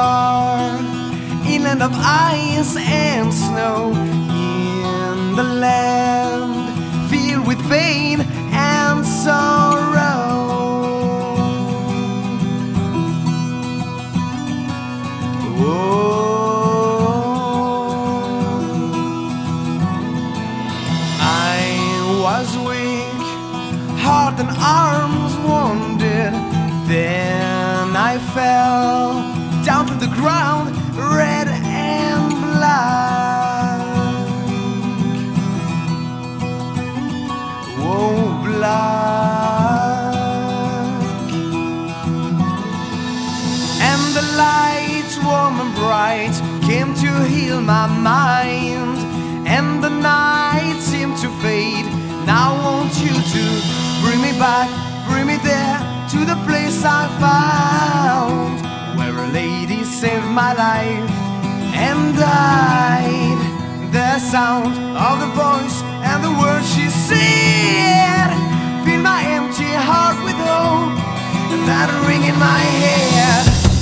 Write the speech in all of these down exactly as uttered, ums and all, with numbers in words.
are in land of ice and snow, in the land filled with pain and sorrow. Oh, I was weak, heart and arms wounded. Then I fell down to the ground, red and black. Oh, black. And the light, warm and bright, came to heal my mind. And the night seemed to fade. Now I want you to bring me back, bring me there, to the place I found, where a lady saved my life and died. The sound of the voice and the words she said filled my empty heart with hope, and that ring in my head.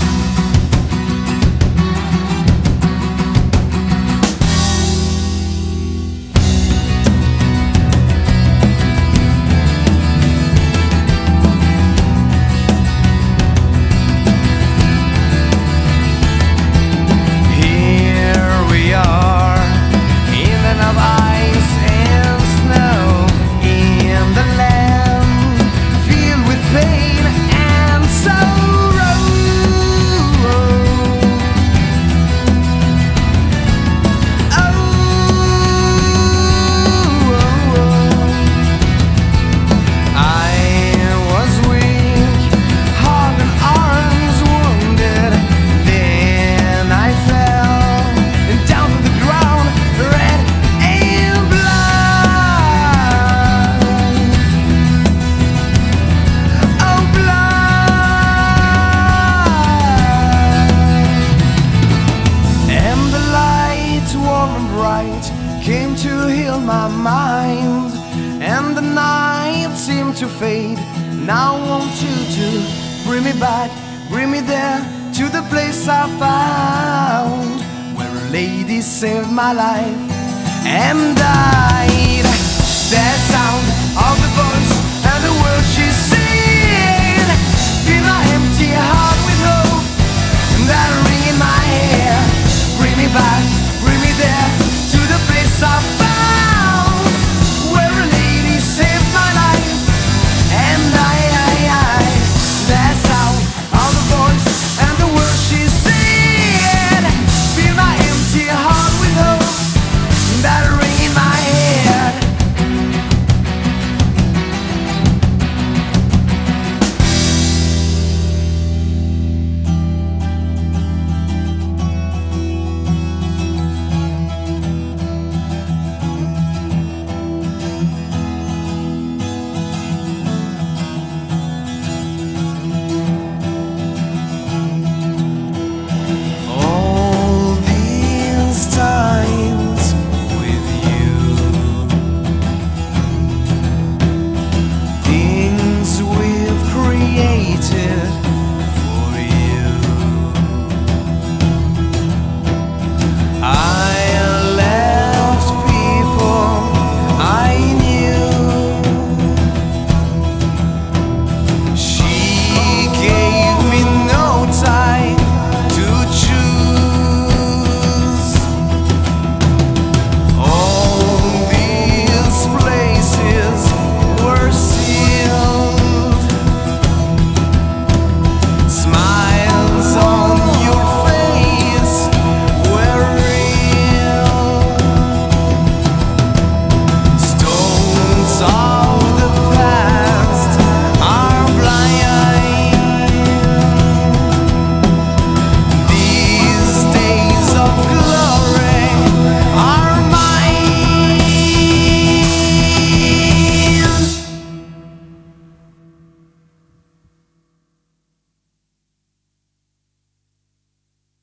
Came to heal my mind, and the night seemed to fade. Now I want you to bring me back, bring me there, to the place I found, where a lady saved my life and died. That sound